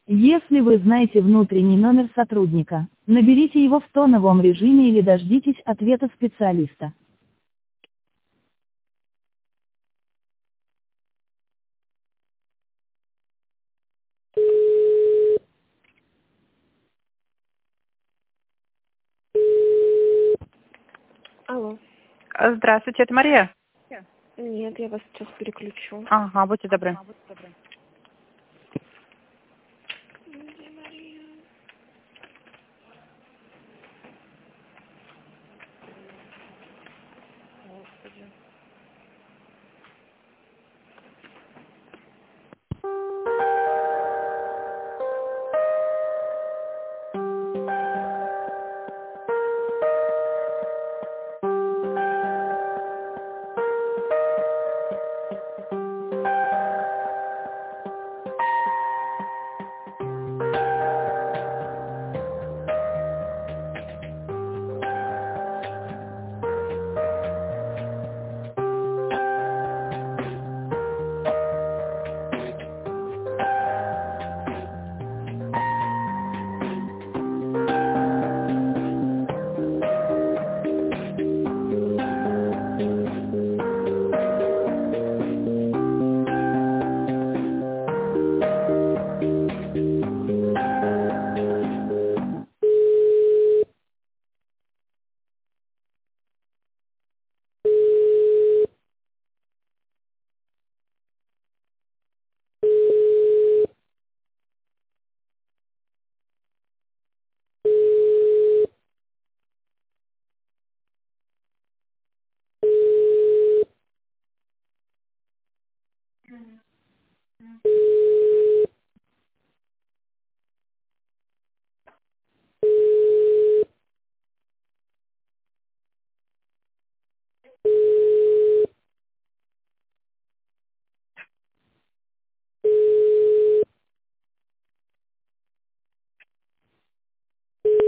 Если вы знаете внутренний номер сотрудника, наберите его в тоновом режиме или дождитесь ответа специалиста. Алло. Здравствуйте, это Мария? Нет, я вас сейчас переключу. Ага, будьте добры.